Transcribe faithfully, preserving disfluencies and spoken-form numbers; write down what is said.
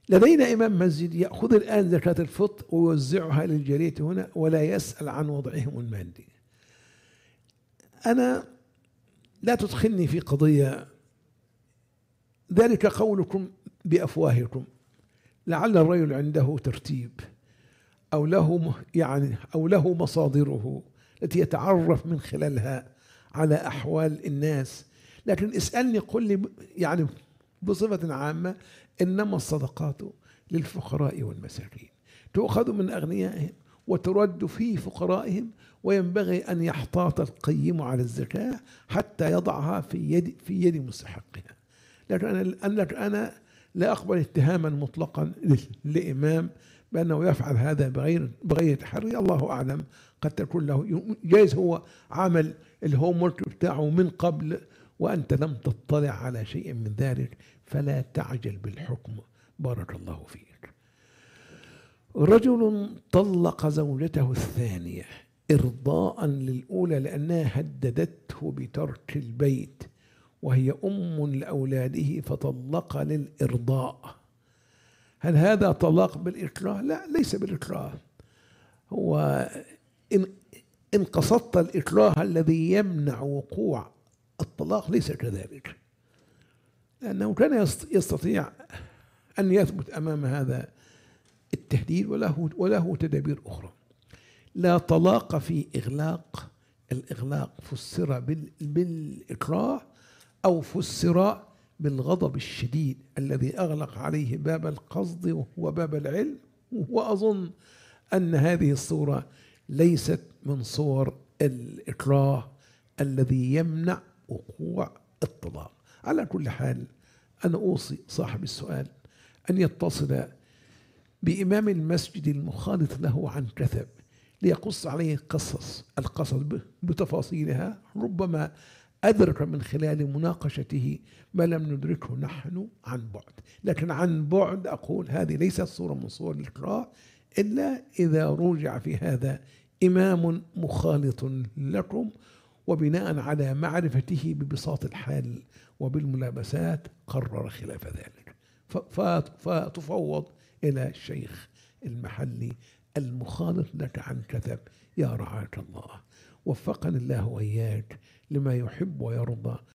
لدينا إمام مسجد يأخذ الآن زكاة الفطر ويوزعها للجالية هنا ولا يسأل عن وضعهم المادي. أنا لا تدخلني في قضية، ذلك قولكم بأفواهكم، لعل الرجل عنده ترتيب أو له يعني أو له مصادره التي يتعرف من خلالها على أحوال الناس، لكن اسألني قل لي يعني بصفة عامة إنما الصدقات للفقراء والمساكين، تؤخذ من أغنيائهم وترد في فقرائهم، وينبغي أن يحتاط القيم على الزكاة حتى يضعها في يد في يد مستحقها. لكن أنا أنا لا أقبل اتهاما مطلقا لإمام بأنه يفعل هذا بغير بغير تحري. الله أعلم، قد تكون له جايز هو عمل الهوم ورك بتاعه من قبل وأنت لم تطلع على شيء من ذلك، فلا تعجل بالحكم. بارك الله فيك. رجل طلق زوجته الثانية إرضاء للأولى لأنها هددته بترك البيت، وهي أم لأولاده فطلق للإرضاء، هل هذا طلاق بالإكراه؟ لا، ليس بالإكراه. هو إن إن قصدت الإكراه الذي يمنع وقوع الطلاق ليس كذلك، لأنه كان يستطيع أن يثبت أمام هذا التهديد وله وله تدابير أخرى. لا طلاق في إغلاق، الإغلاق فسر بالإكراه أو فسر بالغضب الشديد الذي أغلق عليه باب القصد وباب العلم، وأظن أن هذه الصورة ليست من صور الإكراه الذي يمنع وقوع الطلاق. على كل حال أنا أوصي صاحب السؤال أن يتصل بإمام المسجد المخالط له عن كثب ليقص عليه قصص القصص بتفاصيلها، ربما أدرك من خلال مناقشته ما لم ندركه نحن عن بعد. لكن عن بعد أقول هذه ليست صورة من صور الإكراه إلا إذا رجع في هذا إمام مخالط لكم، وبناء على معرفته ببساط الحال وبالملابسات قرر خلاف ذلك، فتفوض إلى الشيخ المحلي المخالط لك عن كثب. يا رعاك الله، وفقني الله وإياك لما يحب ويرضى.